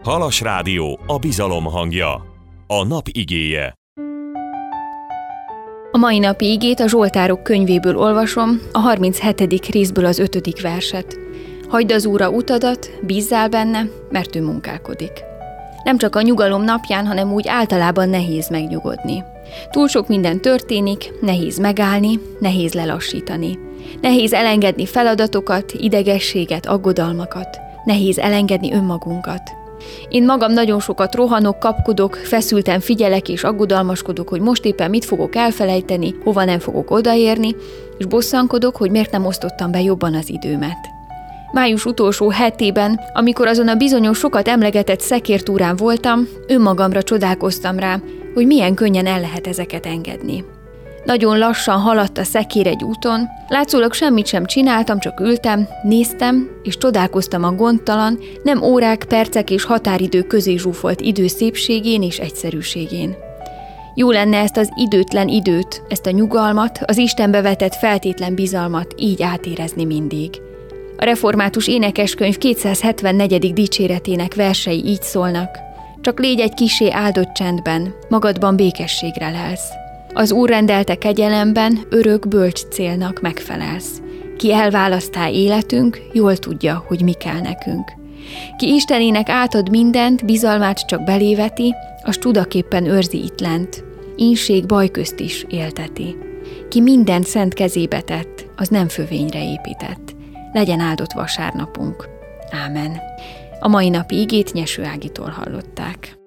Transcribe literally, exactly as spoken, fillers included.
Halas Rádió, a bizalom hangja. A nap igéje. A mai napi igét a Zsoltárok könyvéből olvasom, a harminchetedik részből az ötödik verset. Hagyd az Úrra utadat, bízzál benne, mert ő munkálkodik. Nem csak a nyugalom napján, hanem úgy általában nehéz megnyugodni. Túl sok minden történik, nehéz megállni, nehéz lelassítani. Nehéz elengedni feladatokat, idegességet, aggodalmakat. Nehéz elengedni önmagunkat. Én magam nagyon sokat rohanok, kapkodok, feszülten figyelek és aggodalmaskodok, hogy most éppen mit fogok elfelejteni, hova nem fogok odaérni, és bosszankodok, hogy miért nem osztottam be jobban az időmet. Május utolsó hetében, amikor azon a bizonyos sokat emlegetett szekértúrán voltam, önmagamra csodálkoztam rá, hogy milyen könnyen el lehet ezeket engedni. Nagyon lassan haladt a szekér egy úton, látszólag semmit sem csináltam, csak ültem, néztem, és csodálkoztam a gondtalan, nem órák, percek és határidő közé zsúfolt idő szépségén és egyszerűségén. Jó lenne ezt az időtlen időt, ezt a nyugalmat, az Istenbe vetett feltétlen bizalmat így átérezni mindig. A református énekeskönyv kétszázhetvennegyedik dicséretének versei így szólnak: csak légy egy kissé áldott csendben, magadban békességre lelsz. Az Úr rendelte kegyelemben, örök bölcs célnak megfelelsz. Ki elválasztál életünk, jól tudja, hogy mi kell nekünk. Ki Istenének átad mindent, bizalmát csak beléveti, az csudaképpen őrzi itt lent. Ínség baj közt is élteti. Ki mindent szent kezébe tett, az nem fövényre épített. Legyen áldott vasárnapunk. Ámen. A mai napi igét Nyeső Ágitól hallották.